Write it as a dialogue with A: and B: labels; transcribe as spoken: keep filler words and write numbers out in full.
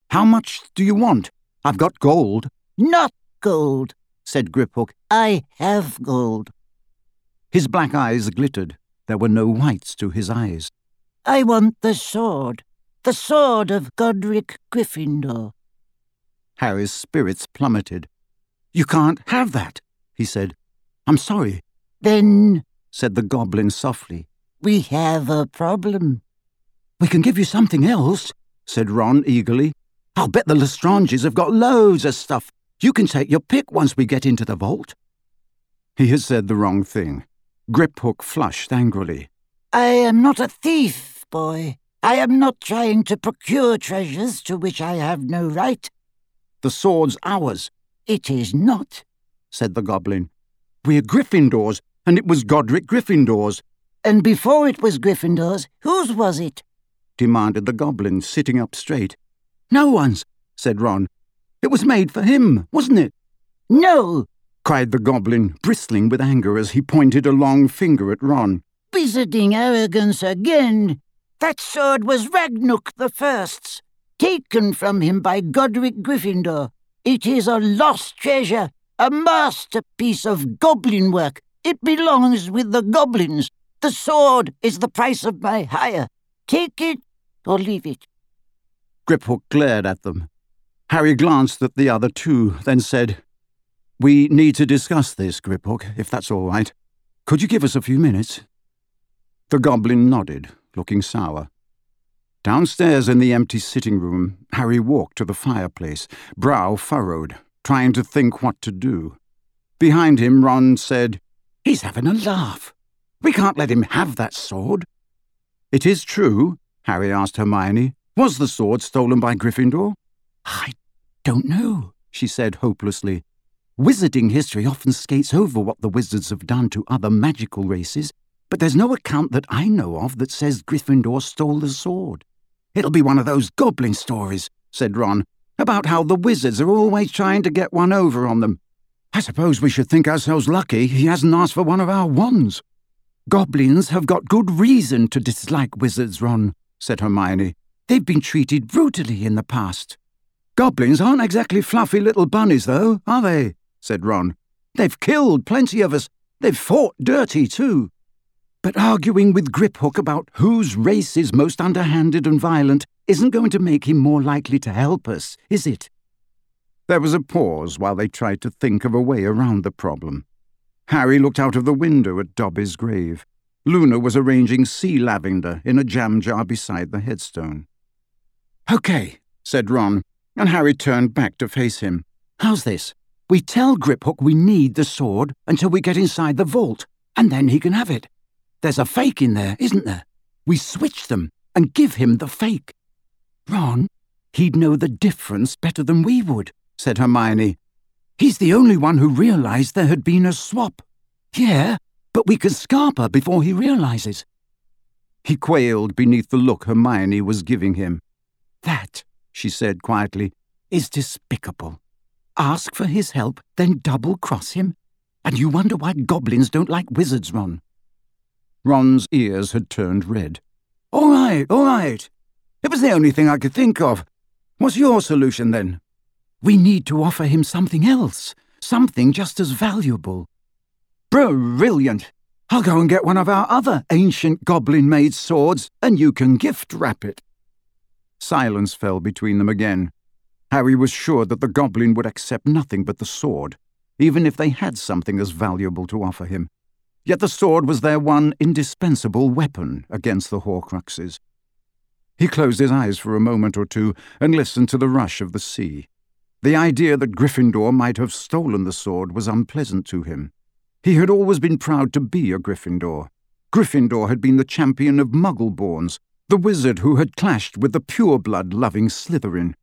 A: How much do you want? I've got gold."
B: "Not gold," said Griphook. "I have gold."
A: His black eyes glittered. There were no whites to his eyes.
B: "I want the sword. The sword of Godric Gryffindor."
A: Harry's spirits plummeted. "You can't have that," he said. "I'm sorry."
B: "Then,"
A: said the goblin softly,
B: "we have a problem."
A: "We can give you something else," said Ron eagerly. "I'll bet the Lestranges have got loads of stuff. You can take your pick once we get into the vault." He had said the wrong thing. Griphook flushed angrily.
B: "I am not a thief, boy. I am not trying to procure treasures to which I have no right."
A: "The sword's ours."
B: "It is not,"
A: said the goblin. "We're Gryffindors, and it was Godric Gryffindor's."
B: "And before it was Gryffindor's, whose was it?"
A: demanded the goblin, sitting up straight. "No one's," said Ron. "It was made for him, wasn't it?"
B: "No!"
A: cried the goblin, bristling with anger as he pointed a long finger at Ron.
B: "Wizarding arrogance again. That sword was Ragnuk the First's, taken from him by Godric Gryffindor. It is a lost treasure, a masterpiece of goblin work. It belongs with the goblins. The sword is the price of my hire. Take it or leave it."
A: Griphook glared at them. Harry glanced at the other two, then said, "We need to discuss this, Griphook, if that's all right. Could you give us a few minutes?" The goblin nodded, looking sour. Downstairs in the empty sitting room, Harry walked to the fireplace, brow furrowed, trying to think what to do. Behind him, Ron said, "He's having a laugh. We can't let him have that sword." "It is true," Harry asked Hermione. "Was the sword stolen by Gryffindor?" "I don't know," she said hopelessly. "Wizarding history often skates over what the wizards have done to other magical races, but there's no account that I know of that says Gryffindor stole the sword." "It'll be one of those goblin stories," said Ron, "about how the wizards are always trying to get one over on them. I suppose we should think ourselves lucky he hasn't asked for one of our wands." "Goblins have got good reason to dislike wizards, Ron," said Hermione. "They've been treated brutally in the past." "Goblins aren't exactly fluffy little bunnies, though, are they?" said Ron. "They've killed plenty of us. They've fought dirty, too." "But arguing with Griphook about whose race is most underhanded and violent isn't going to make him more likely to help us, is it?" There was a pause while they tried to think of a way around the problem. Harry looked out of the window at Dobby's grave. Luna was arranging sea lavender in a jam jar beside the headstone. "Okay," said Ron, and Harry turned back to face him. "How's this? We tell Griphook we need the sword until we get inside the vault, and then he can have it. There's a fake in there, isn't there? We switch them and give him the fake." "Ron, he'd know the difference better than we would," said Hermione. "He's the only one who realised there had been a swap." "Yeah, but we can scarper before he realises." He quailed beneath the look Hermione was giving him. "That," she said quietly, "is despicable. Ask for his help, then double-cross him. And you wonder why goblins don't like wizards, Ron." Ron's ears had turned red. "All right, all right. It was the only thing I could think of. What's your solution, then?" "We need to offer him something else, something just as valuable." "Brilliant! I'll go and get one of our other ancient goblin-made swords, and you can gift-wrap it." Silence fell between them again. Harry was sure that the goblin would accept nothing but the sword, even if they had something as valuable to offer him. Yet the sword was their one indispensable weapon against the Horcruxes. He closed his eyes for a moment or two and listened to the rush of the sea. The idea that Gryffindor might have stolen the sword was unpleasant to him. He had always been proud to be a Gryffindor. Gryffindor had been the champion of Muggleborns, the wizard who had clashed with the pure-blood-loving Slytherin.